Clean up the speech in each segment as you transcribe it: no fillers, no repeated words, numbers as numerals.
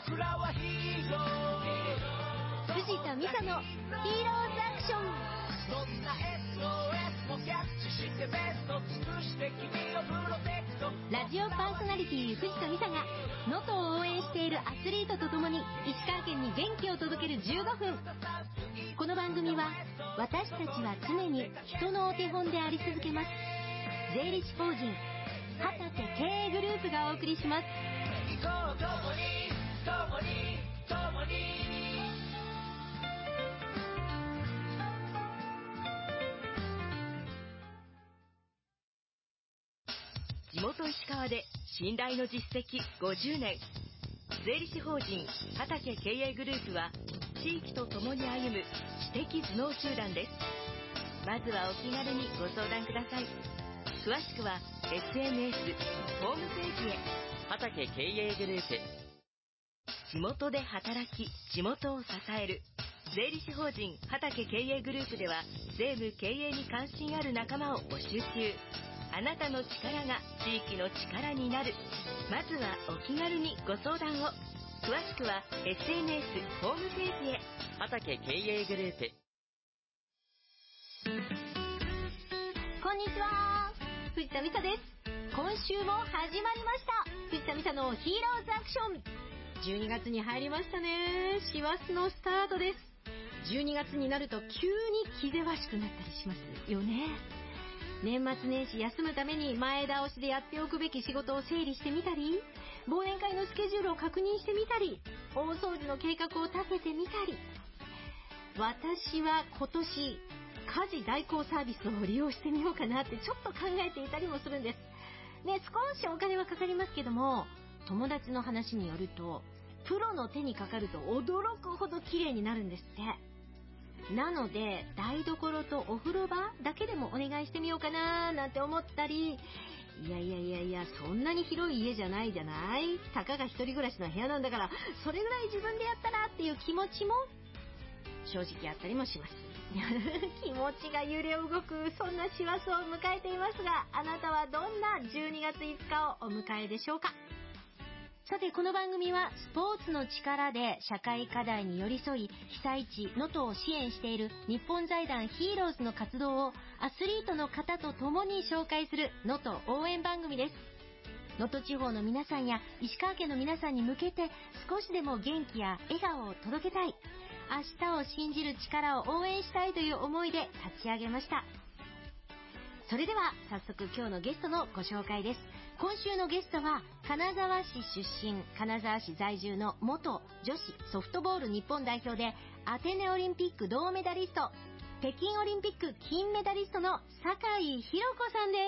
僕らはヒーロー。 藤田美沙のヒーローズアクション。 どんな SOS もキャッチしてベスト尽くして君をプロテクト。 ラジオパーソナリティ藤田美沙が能登を応援しているアスリートとともに石川県に元気を届ける15分。この番組は私たちは常に人のお手本であり続けます。税理士法人畑経営グループがお送りします。 行こう共に共に共に。 地元石川で信頼の実績50年。税理士法人畑経営グループは地域と共に歩む知的頭脳集団です。まずはお気軽にご相談ください。詳しくは SNS ホームページへ。畑経営グループ。地元で働き地元を支える税理士法人畑経営グループでは税務経営に関心ある仲間を募集中。あなたの力が地域の力になる。まずはお気軽にご相談を。詳しくは SNS ホームページへ。畑経営グループ。 こんにちは、藤田美沙です。今週も始まりました、藤田美沙のヒーローズアクション。12月に入りましたね。師走のスタートです。12月になると急に気ぜわしくなったりしますよね。年末年始休むために前倒しでやっておくべき仕事を整理してみたり、忘年会のスケジュールを確認してみたり、大掃除の計画を立ててみたり。私は今年家事代行サービスを利用してみようかなってちょっと考えていたりもするんですね。少しお金はかかりますけども、友達の話によるとプロの手にかかると驚くほど綺麗になるんですって。なので台所とお風呂場だけでもお願いしてみようかななんて思ったり、いやそんなに広い家じゃないじゃない、たかが一人暮らしの部屋なんだから、それぐらい自分でやったらっていう気持ちも正直あったりもします気持ちが揺れ動く、そんな師走を迎えていますが、あなたはどんな12月5日をお迎えでしょうか。さて、この番組はスポーツの力で社会課題に寄り添い、被災地能登を支援している日本財団ヒーローズの活動をアスリートの方と共に紹介する能登応援番組です。能登地方の皆さんや石川県の皆さんに向けて少しでも元気や笑顔を届けたい、明日を信じる力を応援したいという思いで立ち上げました。それでは早速今日のゲストのご紹介です。今週のゲストは金沢市出身、金沢市在住の元女子ソフトボール日本代表でアテネオリンピック銅メダリスト、北京オリンピック金メダリストの酒井宏子さんです。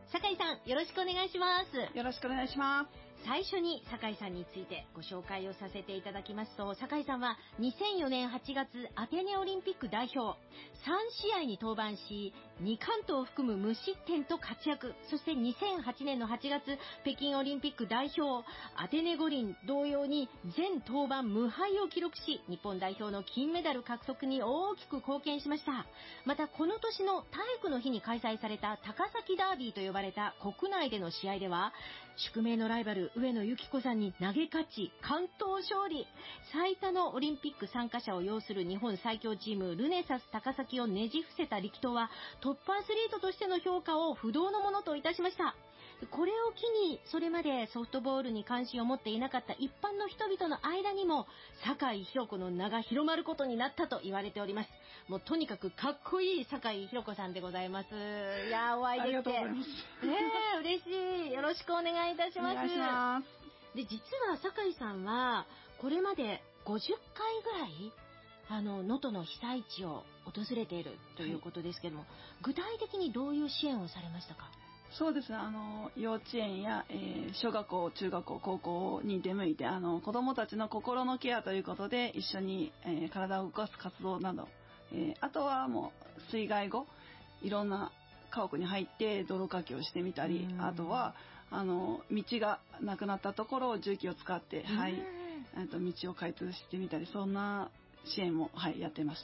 酒井さん、よろしくお願いします。 よろしくお願いします。 最初に酒井さんについてご紹介をさせていただきますと、酒井さんは2004年8月アテネオリンピック代表、3試合に登板し2完投を含む無失点と活躍。そして2008年の8月北京オリンピック代表アテネ五輪同様に全登板無敗を記録し、日本代表の金メダル獲得に大きく貢献しました。またこの年の体育の日に開催された高崎ダービーと呼ばれた国内での試合では、宿命のライバル上野由岐子さんに投げ勝ち完投勝利。最多のオリンピック参加者を擁する日本最強チームルネサス高崎をねじ伏せた力投はトップアスリートとしての評価を不動のものといたしました。これを機にそれまでソフトボールに関心を持っていなかった一般の人々の間にも酒井宏子の名が広まることになったと言われております。もうとにかくかっこいい酒井宏子さんでございます。いや、お会いできて嬉しい。よろしくお願いいたします。 お願いします。 で、実は酒井さんはこれまで50回ぐらい能登の被災地を訪れているということですけども、具体的にどういう支援をされましたか？ そうですね、幼稚園や、小学校、中学校、高校に出向いて子どもたちの心のケアということで一緒に、体を動かす活動など、あとはもう水害後いろんな家屋に入って泥かきをしてみたり、あとは道がなくなったところを重機を使って、道を開通してみたり、そんな支援も、やってました。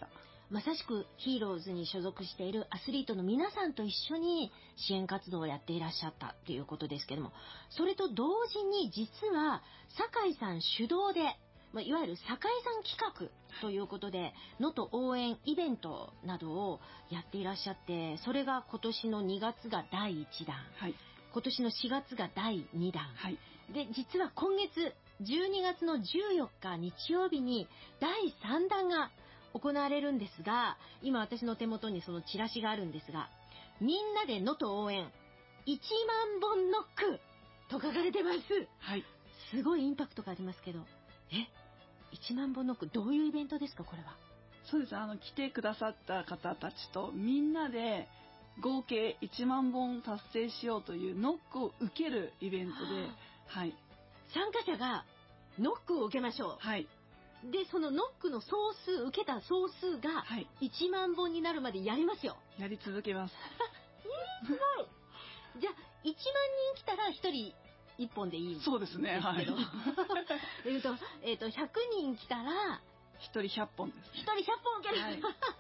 まさしくヒーローズに所属しているアスリートの皆さんと一緒に支援活動をやっていらっしゃったということですけども、それと同時に実は酒井さん主導で、いわゆる酒井さん企画ということで能登応援イベントなどをやっていらっしゃって、それが今年の2月が第1弾、 はい、 今年の4月が第2弾、 はい、 で実は今月12月の14日日曜日に第3弾が行われるんですが、今私の手元にそのチラシがあるんですが、みんなで能登応援1万本ノックと書かれてます。 はい、 すごいインパクトがありますけど、1万本ノック、どういうイベントですかこれは？ そうです。来てくださった方たちとみんなで合計1万本達成しようというノックを受けるイベントで、はい、 参加者がノックを受けましょう。 はい。 で、そのノックの総数、受けた総数が1万本になるまでやりますよ。 やり続けます。 すごい。じゃあ、1万人来たら1人1本でいいんですけど。 そうですね。はい。 100人来たら、 1人100本です、ね。 1人100本受ける。 はい、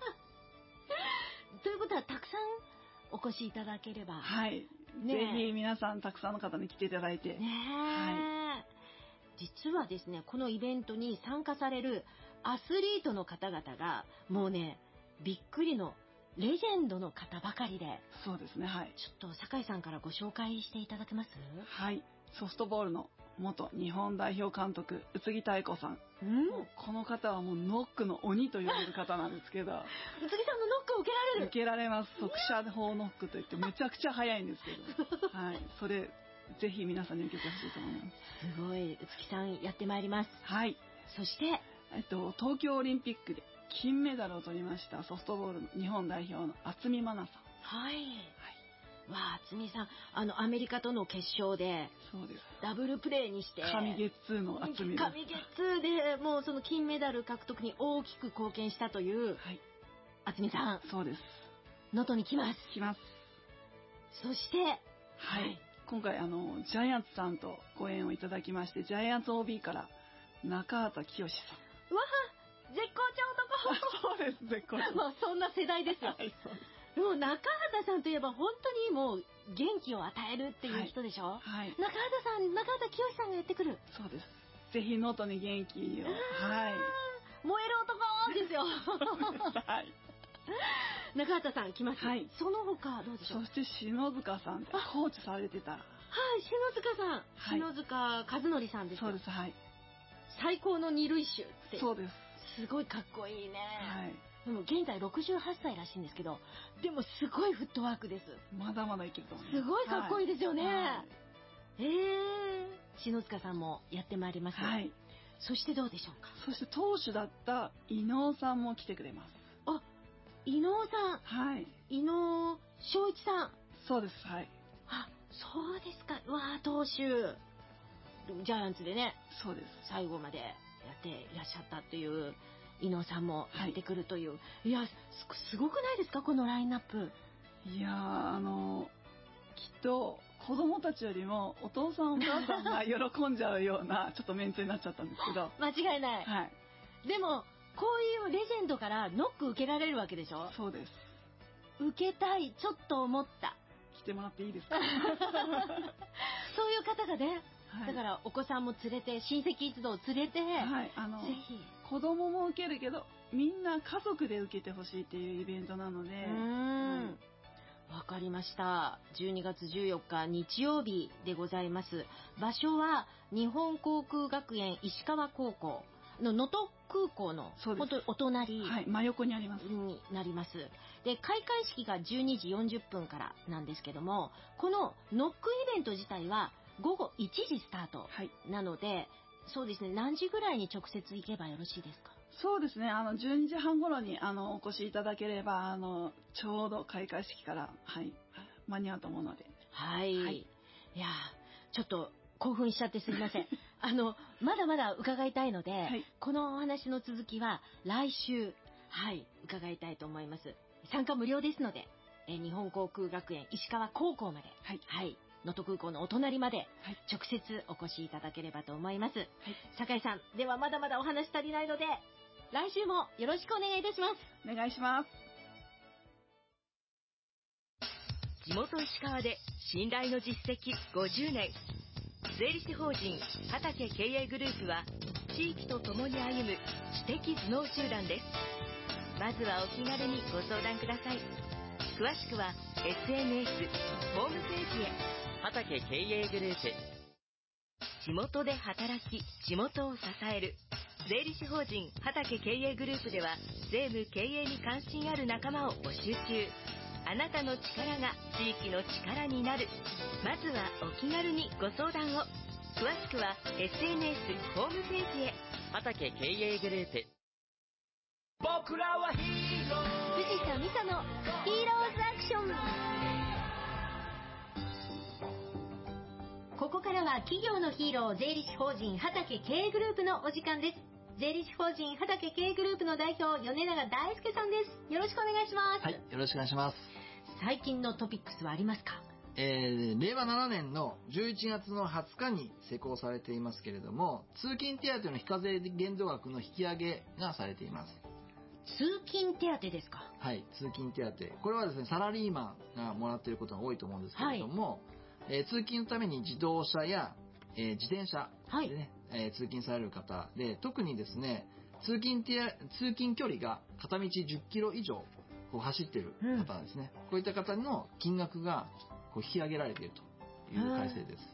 ということは、たくさんお越しいただければ。 はい。ぜひ皆さんたくさんの方に来ていただいて。 はい。実はですね、このイベントに参加されるアスリートの方々がもうね、びっくりのレジェンドの方ばかりで。 そうですね。はい。 ちょっと酒井さんからご紹介していただけます？ はい。ソフトボールの元日本代表監督宇津木妙子さん。この方はもうノックの鬼と呼ばれる方なんですけど。 宇津木さんのノックを受けられる？ 受けられます。速射砲ノックといってめちゃくちゃ速いんですけど。はい。それぜひ皆さんに受けてほしいと思います。 すごい、宇津木さんやってまいります。 はい。 そして東京オリンピックで金メダルを取りましたソフトボールの日本代表の渥美万奈さん。 はい。はい。わあ、渥美さん、アメリカとの決勝で、 そうです。 ダブルプレーにして、 神ゲッツーの渥美です。 神ゲッツーでもうその金メダル獲得に大きく貢献したという、 はい、 渥美さん。 そうです。 能登に来ます。 来ます。 そして、 はい。今回ジャイアンツさんとご縁をいただきまして、ジャイアンツ OB から中畑清さん。 わあ、絶好調男。 そうです、絶好調。 まあそんな世代ですよ。 はい、そうです。 もう中畑さんといえば本当にもう元気を与えるっていう人でしょ。 はい。 中畑清さんがやってくる。 そうです。ぜひ能登に元気を。はい。 燃える男ですよ。 はい。 中畑さん来ます。 はい。 その他どうでしょう。 そして篠塚さん、コーチされてた。 はい、篠塚さん、はい、篠塚和則さんですよ。 そうです。はい。 最高の二塁手って。 そうです。 すごいかっこいいね。 はい。 でも現在68歳らしいんですけど、でもすごいフットワークです。 まだまだいけると思います。 すごいかっこいいですよね。 はい、 篠塚さんもやってまいります。 はい。 そしてどうでしょうか。 そして投手だった伊能さんも来てくれます。 あ、伊能さん。 はい。 伊能正一さん。 そうです。はい。 あ、そうですか。わあ、投手。ジャイアンツでね。 そうです。 最後までやっていらっしゃったっていう伊能さんもやってくるという。はい、いや、すごくないですかこのラインナップ。 いやー、きっと子供たちよりもお父さんお母さんが喜んじゃうようなちょっとメンツになっちゃったんですけど。 間違いない。 はい。 でも、こういうレジェンドからノック受けられるわけでしょ。 そうです。 受けたい、ちょっと思った。 来てもらっていいですか。 そういう方がね、 はい、 だからお子さんも連れて、親戚一同連れて、 はい、 ぜひ。 子供も受けるけど、みんな家族で受けてほしいっていうイベントなので。 わかりました。12月14日日曜日でございます。場所は日本航空学園石川高校の能登空港の本当にお隣、 はい、真横にあります。 になります。で、開会式が12時40分からなんですけども、このノックイベント自体は午後1時スタートなので、はい、そうですね、何時ぐらいに直接行けばよろしいですか？ そうですね、12時半頃にお越しいただければちょうど開会式から、はい、間に合うと思うので。 はい。はい、いやちょっと興奮しちゃってすみません。まだまだ伺いたいので、はい、このお話の続きは来週、はい、伺いたいと思います。参加無料ですので、日本航空学園石川高校まで、はい、はい、能登空港のお隣まで直接お越しいただければと思います。はい、酒井さん、ではまだまだお話足りないので、 来週もよろしくお願いいたします。 お願いします。 地元石川で信頼の実績50年。税理士法人畑経営グループは、地域とともに歩む知的頭脳集団です。まずはお気軽にご相談ください。詳しくは SNS、ホームページへ。 畑経営グループ。 地元で働き、地元を支える。税理士法人畑経営グループでは、税務経営に関心ある仲間を募集中。あなたの力が地域の力になる。まずはお気軽にご相談を。詳しくは SNS ホームページへ。 畑経営グループ。僕らはヒーロー。 藤田美沙のヒーローズアクション。ここからは企業のヒーロー、税理士法人畑経営グループのお時間です。税理士法人畑経営グループの代表、米永大輔さんです。よろしくお願いします。 はい、よろしくお願いします。 最近のトピックスはありますか？ 令和7年の11月の20日に施行されていますけれども、通勤手当の非課税限度額の引き上げがされています。 通勤手当ですか？ はい、通勤手当。これはですね、サラリーマンがもらっていることが多いと思うんですけれども、通勤のために自動車や、自転車でね、通勤される方で、特にですね、通勤距離が片道10キロ以上こう走っている方ですね、こういった方の金額がこう引き上げられているという改正です。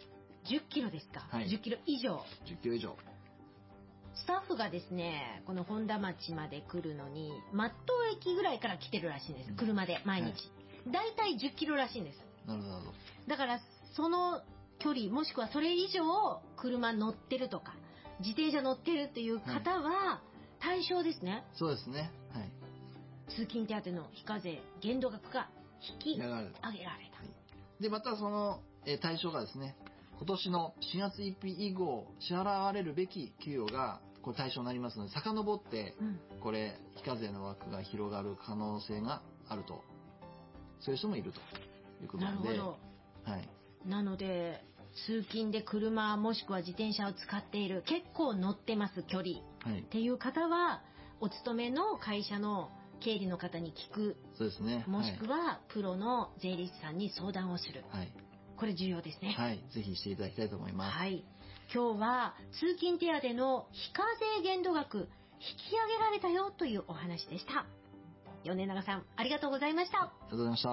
10キロですか？ はい、 10キロ以上。 10キロ以上。 スタッフがですね、この本田町まで来るのに、松任駅ぐらいから来てるらしいんです。車で毎日。だいたい10キロらしいんです。 なるほど。 だからその距離もしくはそれ以上車乗ってるとか自転車乗ってるっていう方は対象ですね。 そうですね。はい。 通勤手当の非課税限度額が引き上げられた。 でまたその対象がですね、今年の4月1日以降支払われるべき給与がこれ対象になりますので、遡ってこれ非課税の枠が広がる可能性があると、そういう人もいるということなので。 なるほど。 はい。 なので通勤で車もしくは自転車を使っている、結構乗ってます距離、っていう方はお勤めの会社の経理の方に聞く。 そうですね。 もしくはプロの税理士さんに相談をする。 はい。 これ重要ですね。 はい。ぜひしていただきたいと思います。 はい。今日は通勤手当の非課税限度額引き上げられたよというお話でした。米永さん、ありがとうございました。 ありがとうございました。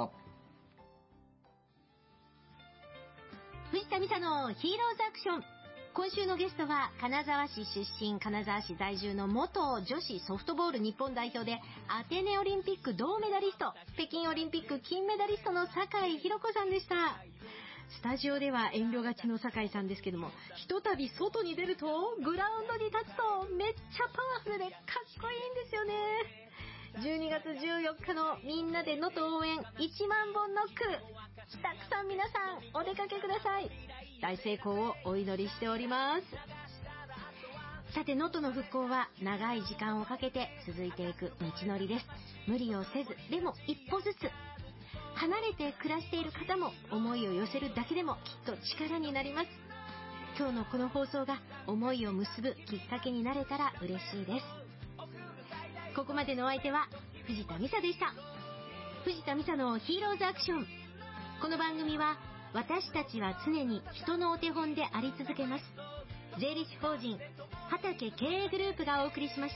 藤田美沙のヒーローズアクション。今週のゲストは金沢市出身、金沢市在住の元女子ソフトボール日本代表でアテネオリンピック銅メダリスト、北京オリンピック金メダリストの酒井宏子さんでした。スタジオでは遠慮がちの酒井さんですけども、ひとたび外に出るとグラウンドに立つとめっちゃパワフルでかっこいいんですよね。12月14日のみんなで能登応援1万本ノック、たくさん皆さんお出かけください。大成功をお祈りしております。さて、能登の復興は長い時間をかけて続いていく道のりです。無理をせず、でも一歩ずつ。離れて暮らしている方も思いを寄せるだけでもきっと力になります。今日のこの放送が思いを結ぶきっかけになれたら嬉しいです。ここまでのお相手は藤田美沙でした。藤田美沙のヒーローズアクション。この番組は私たちは常に人のお手本であり続けます。税理士法人畑経営グループがお送りしました。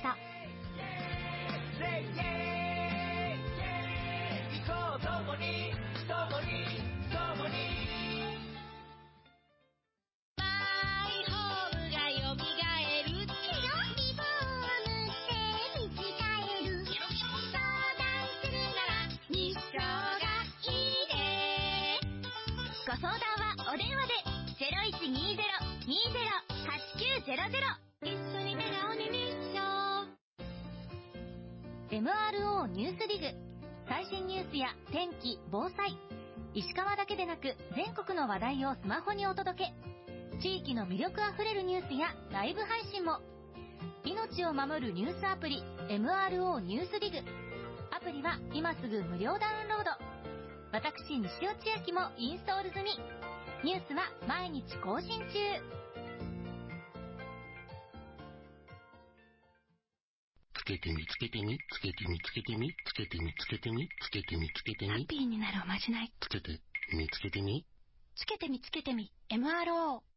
共にマイホームがよみがえる。リフォームして見つかえる。相談するなら日照がいいね。ご相談はお電話で 0120-20-8900。一緒に笑顔に日照。 MRO ニュースリグ、最新ニュースや天気、防災、石川だけでなく全国の話題をスマホにお届け。地域の魅力あふれるニュースやライブ配信も。命を守るニュースアプリ MRO ニュースリグ。アプリは今すぐ無料ダウンロード。私西尾千秋もインストール済み。ニュースは毎日更新中。 つけてみつけてみつけてみつけてみつけてみつけてみつけてみつけてみハッピーになるおまじない。 つけてみつけてみつけてみつけてみ MRO。